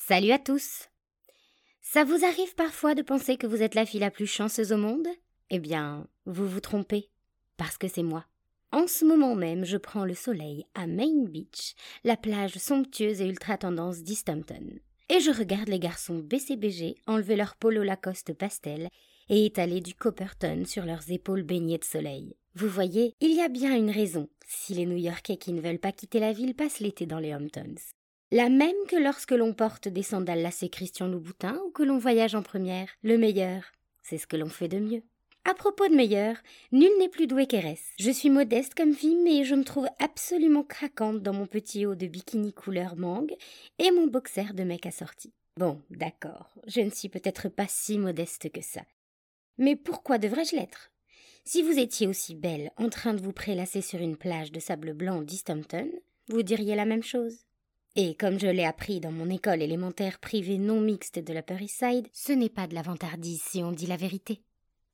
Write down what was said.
Salut à tous! Ça vous arrive parfois de penser que vous êtes la fille la plus chanceuse au monde? Eh bien, vous vous trompez, parce que c'est moi. En ce moment même, je prends le soleil à Main Beach, la plage somptueuse et ultra tendance d'East Hampton. Et je regarde les garçons BCBG enlever leur polo Lacoste pastel et étaler du Copperton sur leurs épaules baignées de soleil. Vous voyez, il y a bien une raison si les New-Yorkais qui ne veulent pas quitter la ville passent l'été dans les Hamptons. La même que lorsque l'on porte des sandales lacées Christian Louboutin ou que l'on voyage en première. Le meilleur, c'est ce que l'on fait de mieux. À propos de meilleur, nul n'est plus doué qu'Érès. Je suis modeste comme fille, mais je me trouve absolument craquante dans mon petit haut de bikini couleur mangue et mon boxer de mec assorti. Bon, d'accord, je ne suis peut-être pas si modeste que ça. Mais pourquoi devrais-je l'être? Si vous étiez aussi belle en train de vous prélasser sur une plage de sable blanc d'East Hampton, vous diriez la même chose. Et comme je l'ai appris dans mon école élémentaire privée non mixte de l'Upper East Side, ce n'est pas de la vantardise si on dit la vérité.